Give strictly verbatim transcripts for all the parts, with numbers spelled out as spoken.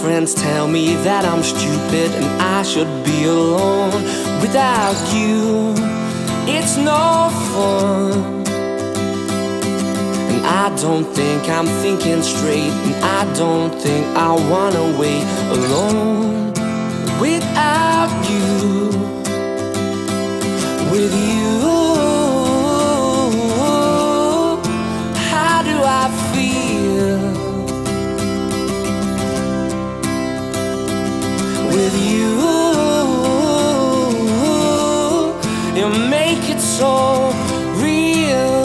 friends tell me that I'm stupid and I should be alone. Without you, it's no fun. And I don't think I'm thinking straight, and I don't think I wanna wait alone. Without you, with you, how do I feel? With you, you make it so real.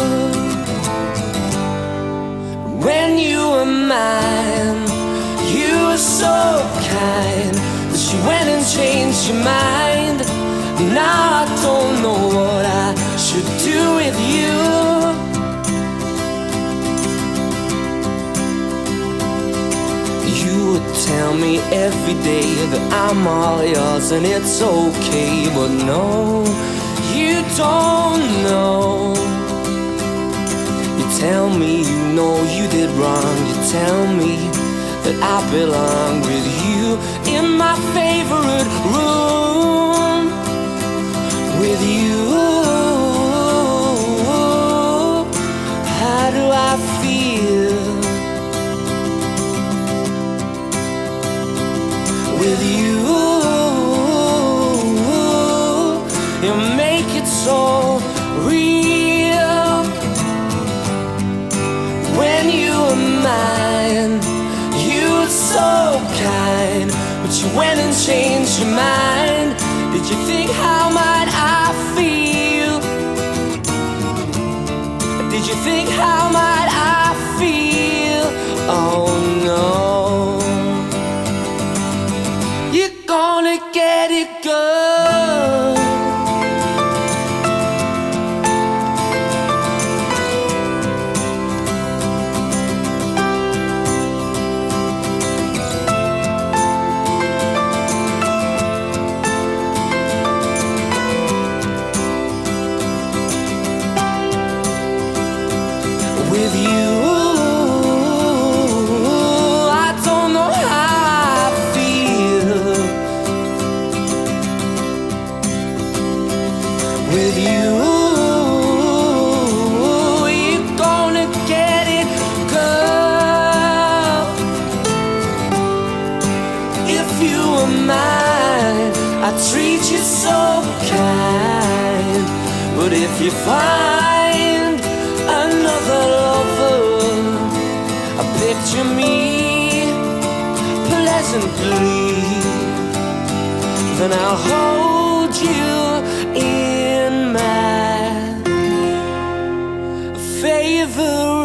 When you were mine, you were so kind, but you went and changed your mind. Now I don't know what I should do with you. You would tell me every day that I'm all yours and it's okay, but no, you don't know. You tell me you know you did wrong. You tell me that I belong with you in my favorite room. With you, how do I feel? With you, you make it so real. When you were mine, you were so kind, but you went and changed your mind. Did you think how might I feel? Did you think how might I feel? Oh no, you're gonna get it good. With you, I don't know how I feel. With you, you're gonna get it, girl. If you were mine, I'd treat you so kind. But if you find another lover, I picture me pleasantly, then I'll hold you in my favorite